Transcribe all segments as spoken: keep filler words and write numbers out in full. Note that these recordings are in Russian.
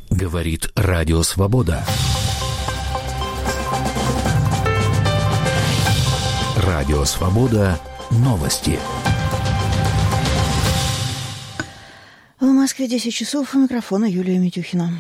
Говорит Радио Свобода. Радио Свобода. Новости. В Москве десять часов. У микрофона Юлия Митюхина.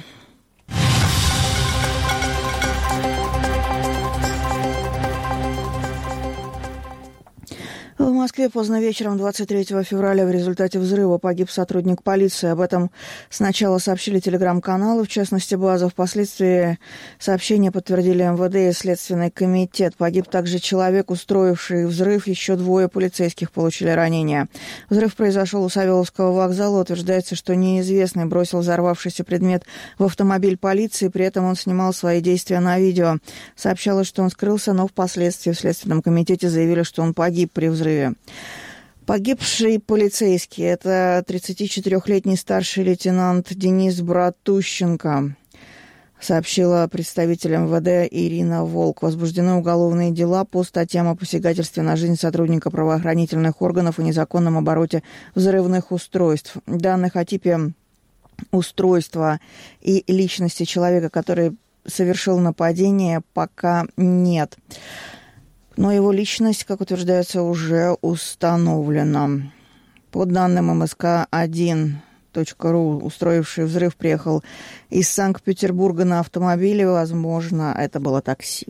В Москве поздно вечером двадцать третьего февраля в результате взрыва погиб сотрудник полиции. Об этом сначала сообщили телеграм-каналы, в частности «База». Впоследствии сообщение подтвердили эм вэ дэ и Следственный комитет. Погиб также человек, устроивший взрыв. Еще двое полицейских получили ранения. Взрыв произошел у Савеловского вокзала. Утверждается, что неизвестный бросил взорвавшийся предмет в автомобиль полиции. При этом он снимал свои действия на видео. Сообщалось, что он скрылся, но впоследствии в Следственном комитете заявили, что он погиб при взрыве. Погибший полицейский – это тридцатичетырёхлетний старший лейтенант Денис Братущенко, сообщила представитель эм вэ дэ Ирина Волк. Возбуждены уголовные дела по статьям о посягательстве на жизнь сотрудника правоохранительных органов и незаконном обороте взрывных устройств. Данных о типе устройства и личности человека, который совершил нападение, пока нет. Но его личность, как утверждается, уже установлена. По данным эм эс ка один точка ру, устроивший взрыв приехал из Санкт-Петербурга на автомобиле. Возможно, это было такси.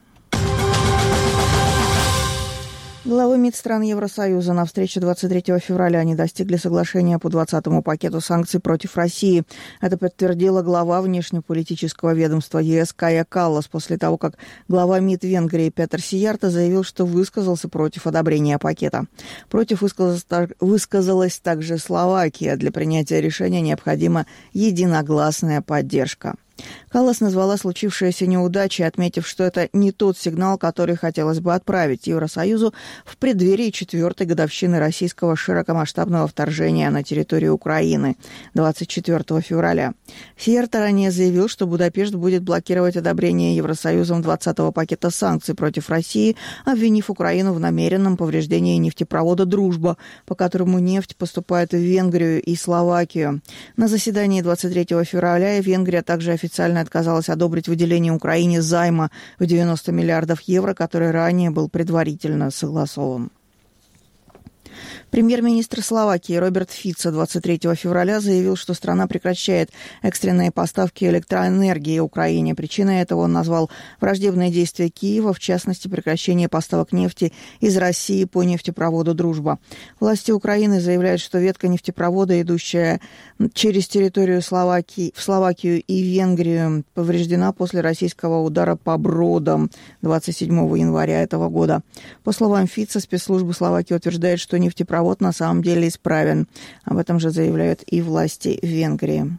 Главы МИД стран Евросоюза на встрече двадцать третьего февраля они достигли соглашения по двадцатому пакету санкций против России. Это подтвердила глава внешнеполитического ведомства е эс Кая Каллас после того, как глава МИД Венгрии Петер Сиярто заявил, что высказался против одобрения пакета. Против высказалась, высказалась также Словакия. Для принятия решения необходима единогласная поддержка. Каллас назвала случившееся неудачей, отметив, что это не тот сигнал, который хотелось бы отправить Евросоюзу в преддверии четвертой годовщины российского широкомасштабного вторжения на территорию Украины двадцать четвёртого февраля. Сиярто ранее заявил, что Будапешт будет блокировать одобрение Евросоюзом двадцатого пакета санкций против России, обвинив Украину в намеренном повреждении нефтепровода «Дружба», по которому нефть поступает в Венгрию и Словакию. На заседании двадцать третьего февраля Венгрия также официально отказалась одобрить выделение Украине займа в девяносто миллиардов евро, который ранее был предварительно согласован. Премьер-министр Словакии Роберт Фицо двадцать третьего февраля заявил, что страна прекращает экстренные поставки электроэнергии Украине. Причиной этого он назвал враждебные действия Киева, в частности, прекращение поставок нефти из России по нефтепроводу «Дружба». Власти Украины заявляют, что ветка нефтепровода, идущая через территорию Словакии, в Словакию и Венгрию, повреждена после российского удара по Бродам двадцать седьмого января этого года. По словам Фицо, спецслужбы Словакии утверждают, что нефтепровод на самом деле исправен. Об этом же заявляют и власти Венгрии.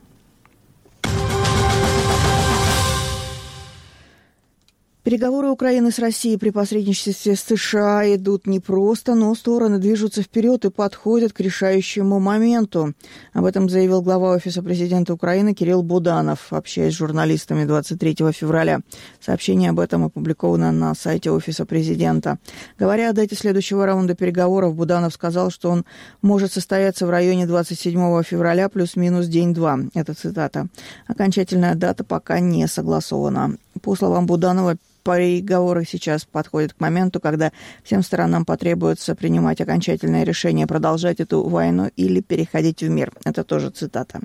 Переговоры Украины с Россией при посредничестве с США идут непросто, но стороны движутся вперед и подходят к решающему моменту. Об этом заявил глава Офиса президента Украины Кирилл Буданов, общаясь с журналистами двадцать третьего февраля. Сообщение об этом опубликовано на сайте Офиса президента. Говоря о дате следующего раунда переговоров, Буданов сказал, что он может состояться в районе двадцать седьмого февраля плюс-минус день-два. Это цитата. Окончательная дата пока не согласована. По словам Буданова, переговоры сейчас подходят к моменту, когда всем сторонам потребуется принимать окончательное решение, продолжать эту войну или переходить в мир. Это тоже цитата.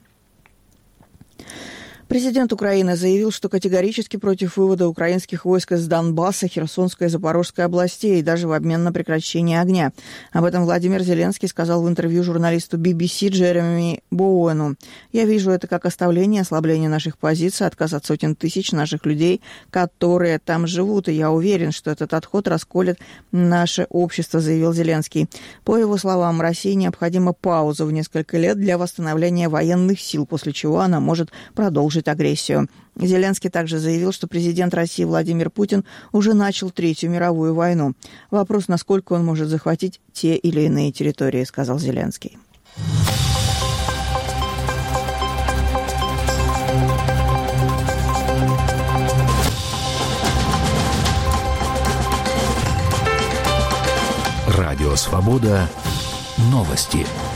Президент Украины заявил, что категорически против вывода украинских войск из Донбасса, Херсонской и Запорожской областей, и даже в обмен на прекращение огня. Об этом Владимир Зеленский сказал в интервью журналисту би би си Джереми Боуэну. «Я вижу это как оставление, ослабление наших позиций, отказ от сотен тысяч наших людей, которые там живут, и я уверен, что этот отход расколет наше общество», заявил Зеленский. По его словам, России необходима пауза в несколько лет для восстановления военных сил, после чего она может продолжить агрессию. Зеленский также заявил, что президент России Владимир Путин уже начал Третью мировую войну. Вопрос, насколько он может захватить те или иные территории, сказал Зеленский. Радио «Свобода». Новости.